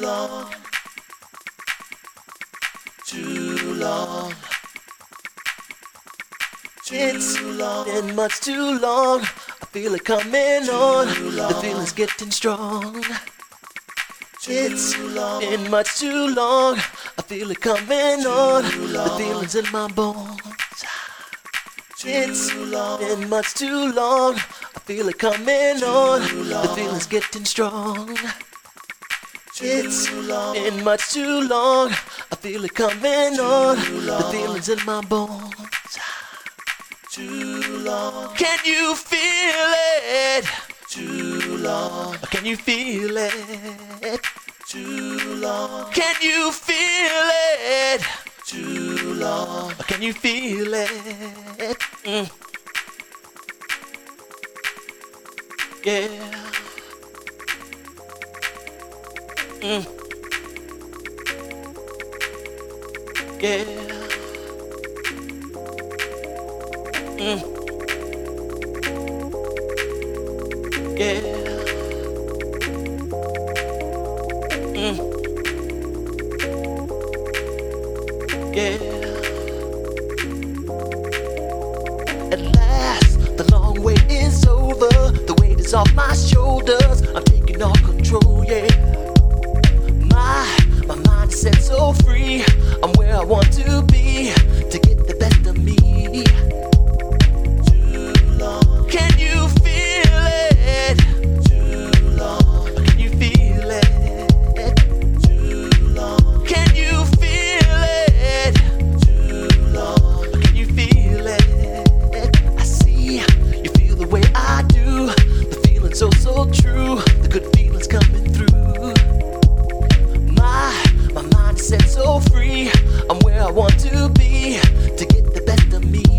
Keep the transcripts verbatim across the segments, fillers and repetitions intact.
long, too long. It's been much too long. I feel it coming on. The feeling's getting strong. It's been much too long. I feel it coming on. The feeling's in my bones. It's been much too long. I feel it coming on. The feeling's getting strong. It's been much too long. I feel it coming on. The feeling's in my bones. Too long. Can you feel it? Too long. Can you feel it? Too long. Can you feel it? Too long. Can you feel it? Mm. Yeah. Mm. Yeah. Mm. Yeah. Mm. Yeah. At last, the long wait is over. The weight is off my shoulders. I'm taking all control, yeah. My, my mind is set so free. I'm where I want to be to get the best of me. Can you feel it? Too long. Can you feel it? Too long. Can you feel it? Too long. Can you feel it? I see you feel the way I do. The feeling so, so true. The good feeling's coming through. My, my mind is set so free. I'm where I want to be to get the best of me.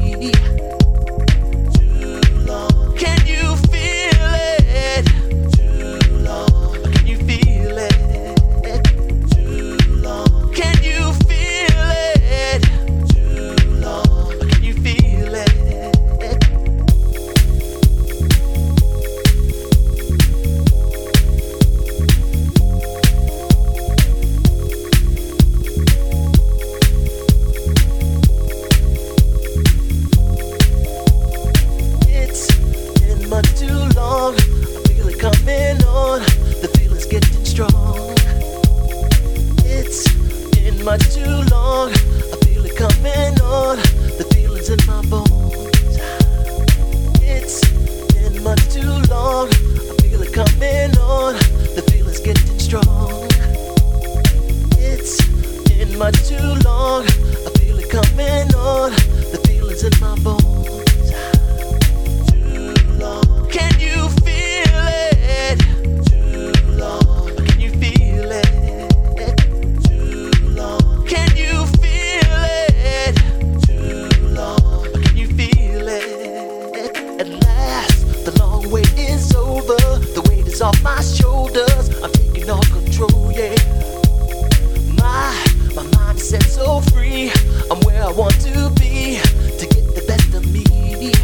Can you feel it? Too long. Can you feel it? Too long. Can you feel it? Too long. Can you feel it? Much too long, I feel it coming on. The feeling's getting strong. It's been much too long. I feel it coming on. The feeling's in my bones. It's been much too long. I feel it coming on. The feeling's getting strong. It's been much too long. I feel it coming on. The feeling's in my bones. Can you feel it? Too long. Can you feel it? Too long. Can you feel it? Too long. Can you feel it? At last, the long wait is over. The weight is off my shoulders. I'm taking all control, yeah. My, my mind is set so free. I'm where I want to be to get the best of me.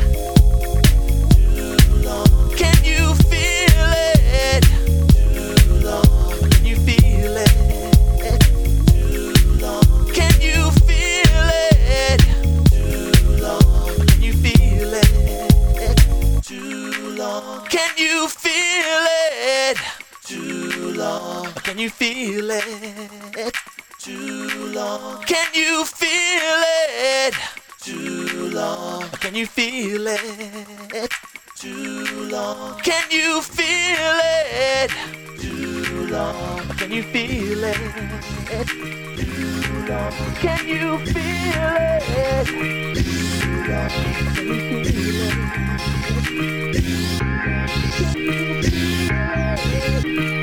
Can you feel it? Too long. Can you feel it? Too long. Can you feel it? Too long. Can you feel it? Too long. Can you feel it? Too long. Can you feel it? Too long. Can you feel it? Too long. Can you feel it? Too long. Can you feel it? Too long. Can you feel it? Too long. Can you feel it? Too long. Can you feel it? Can you feel it?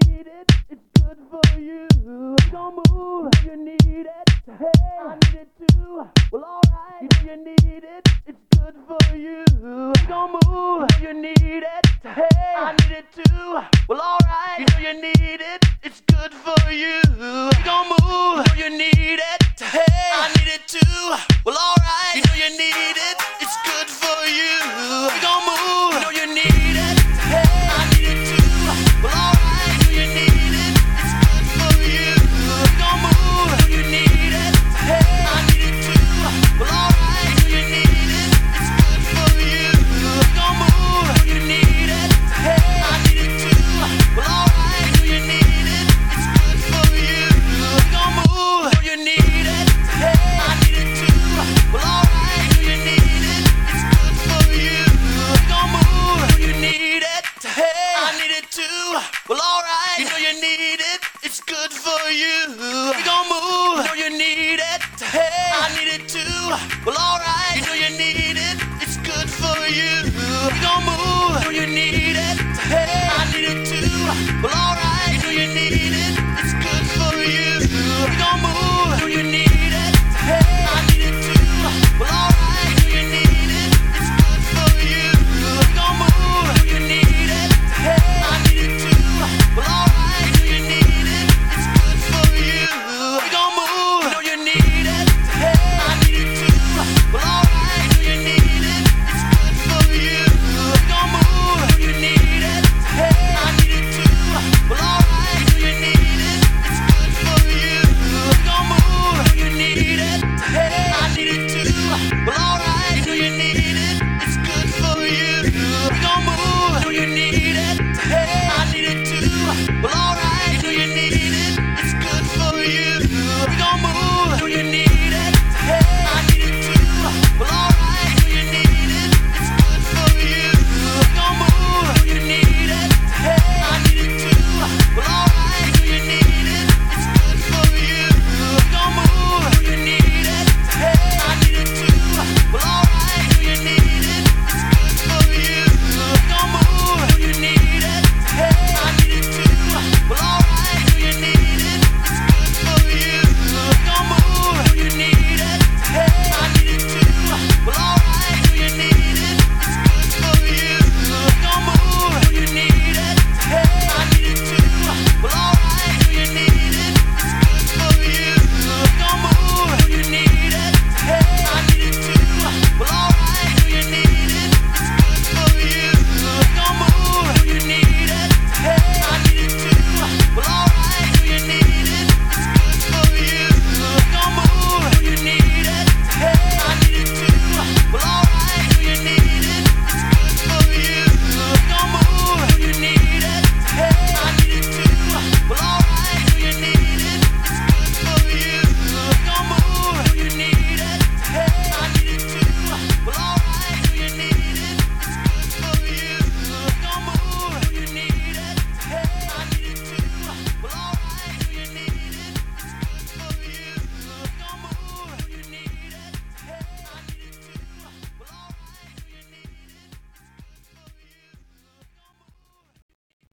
need it. It's good for you. We gon' move. You need it. Hey, I need it too. Well, alright. You know you need it. It's good for you. We gon' move. You need it. Hey, I need it too. Well, alright. You know you need it. It's good for you. We gon' move. You need it. Hey, I need it too. Well, alright. You know you need it. It's good for you. We gon' move. You know you need it. Hey, I need it too. Well, alright. You know you need it. It's good for you. We gon' move. You know you need it. Hey, I need it too. Well, alright. You know you need it. It's good for you. We gon' move. You know you need it. Hey, I need it too. Well, alright. You know you need it. It's good for you. We gon' move. You know you need it. Hey, I need it too. Well, alright. You know you need it. It's good for you. We gon' move. You know you need it. Hey, I need it too. Well, alright. You know you need it. It's good for you. We gon' move. You know you need it. Hey, I need it too. Well,